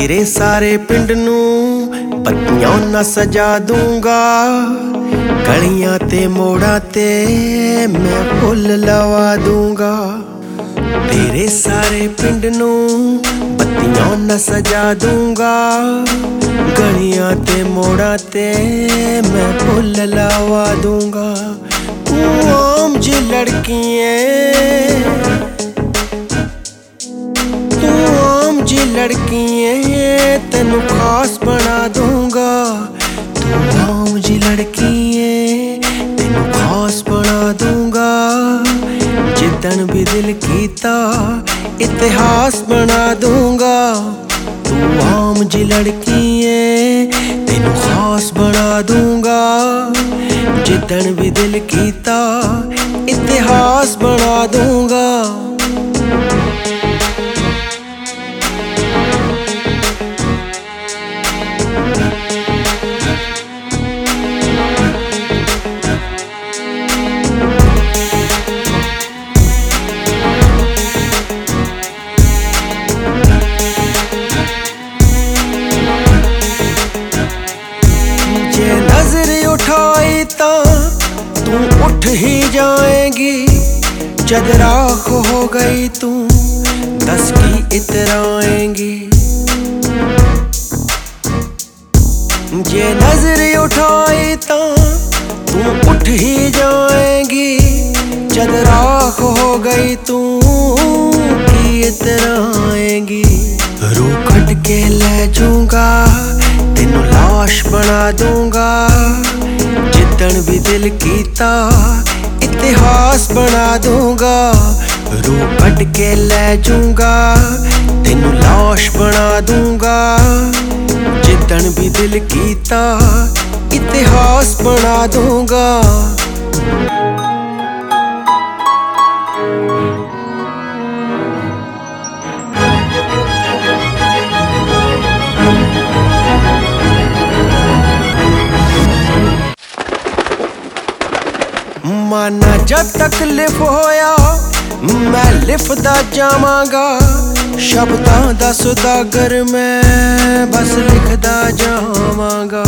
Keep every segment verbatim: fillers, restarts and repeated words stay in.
तेरे सारे पिंड नू पत्तियां ना सजा दूंगा, गलियां ते मोड़ा ते मैं फुल लवा दूंगा। तेरे सारे पिंड नू पत्तियां ना सजा दूंगा, गलियां ते मोड़ा ते मैं फुल लवा दूंगा। तू आम जी लड़की है, तू आम जी लड़की है, तेनू खास बना दूंगा। तू आम जी लड़की है, तेनू खास बना दूंगा। जिदन भी दिल कीता इतिहास बना दूंगा। तू आम जी लड़की है, तेनू खास बना दूंगा। जिदन भी दिल कीता इतिहास बना दूंगा। उठाई ता तू उठ ही जाएगी, जद राख हो गई तू दस की इतराएंगी। जे नजर उठाई ता तू उठ ही जाएगी, जद राख हो गई तू की इतराएंगी। रू कट के ले जाऊंगा, तेनू लाश बना दूंगा। जिदन भी दिल कीता इतिहास बना दूंगा। रूह कट के ले जाऊंगा, तेनू लाश बना दूंगा। जिदन भी दिल कीता इतिहास बना दूंगा। माना जब तकलीफ होया मैं लिखदा जावांगा। शब्दां दा सुदागर मैं बस लिखदा जावांगा।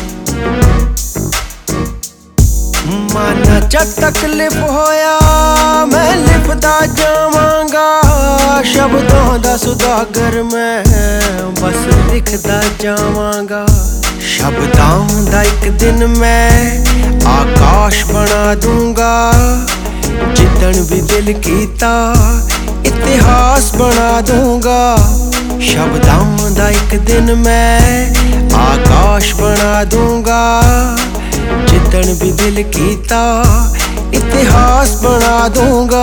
माना जब तकलीफ होया मैं लिखदा जावांगा। शब्दां दा सुदागर मैं बस लिखदा जावांगा। शब्दां दा एक दिन मैं आकाश बना दूंगा। जिदन भी दिल कीता इतिहास बना दूंगा। शब्दां दा एक दिन मैं आकाश बना दूंगा। जिदन भी दिल कीता इतिहास बना दूंगा।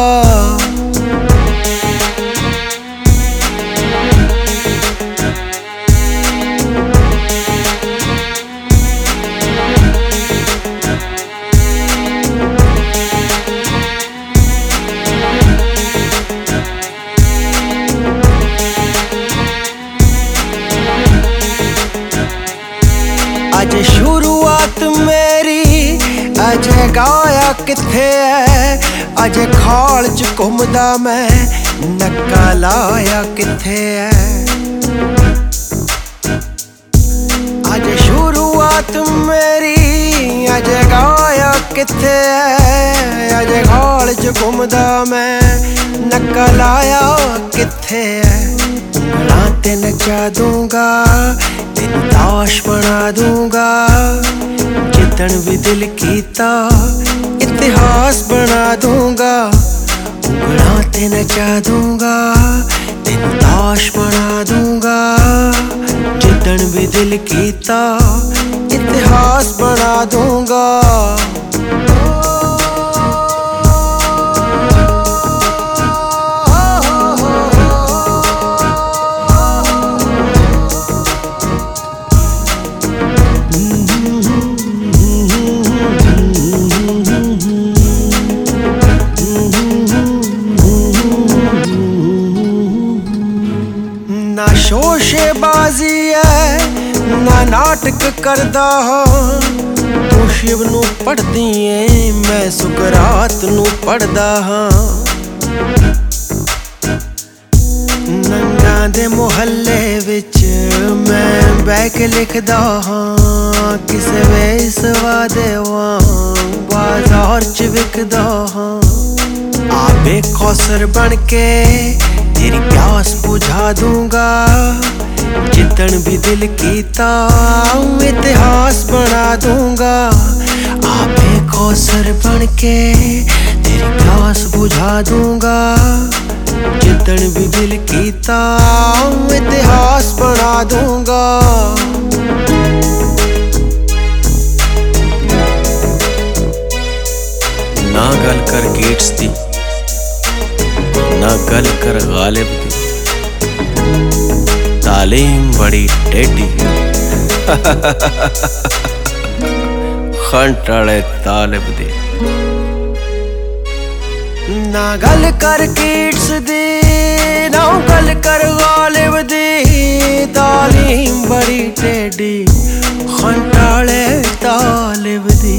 अज शुरुआत मेरी अजे गाया किथे है। अजे खाल च घुमदा मैं नक्का लाया किथे है। अज शुरुआत मेरी अजे गाया किथे है। अजे खाल च घुमदा मैं नक्का लाया किथे है। उंगलां ते नचा दूंगा, तेनू ताश बना दूंगा। जिदन भी दिल कीता इतिहास बना दूंगा। उंगलां ते नचा दूंगा, तेनू ताश बना दूंगा। जिदन भी दिल कीता इतिहास बना दूंगा। ना शोशेबाजी है ना नाटक करदा हाँ। तू शिव नू पढ़दी है मैं सुकरात नू पढ़दा हाँ। नंगा यारां दे मुहल्ले विच मैं बैठ के लिखदा हां किसे वेसवा दे वांग बाजार च विकदा हां आबे कौसर बन के तेरी प्यास बुझा दूंगा जितन भी दिल कीता इतिहास बना दूंगा आबे कौसर बन के तेरी प्यास बुझा दूंगा जितन भी दिल कीता इतिहास बना दूंगा ना गल कर गेट्स दी ना गल कर गालिब दी तालीम बड़ी टेढ़ी खंट वाले तालिब दी ना गल कर गेट्स दी ना गल कर गालिब दी तालीम बड़ी टेढ़ी खंट वाले तालिब दी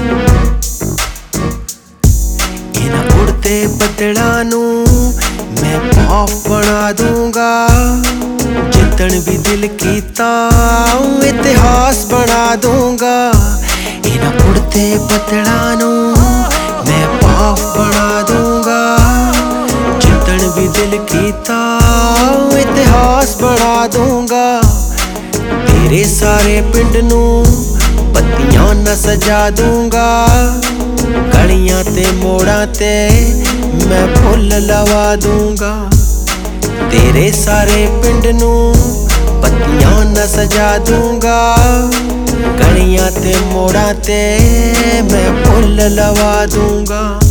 उड़ते बदला नू मैं पाफ बना दूंगा जितन भी दिल कीता इतिहास बना दूंगा इन्हां उड़ते बदला नू मैं पाफ बना दूंगा जितन भी दिल कीता इतिहास बना दूंगा तेरे सारे पिंड नू पत्तियां न सजा दूंगा गलियां ते मोड़ां ते मैं फुल लवा दूंगा तेरे सारे पिंड नू पत्तियां न सजा दूंगा गलियां ते मोड़ां ते मैं फुल लवा दूंगा।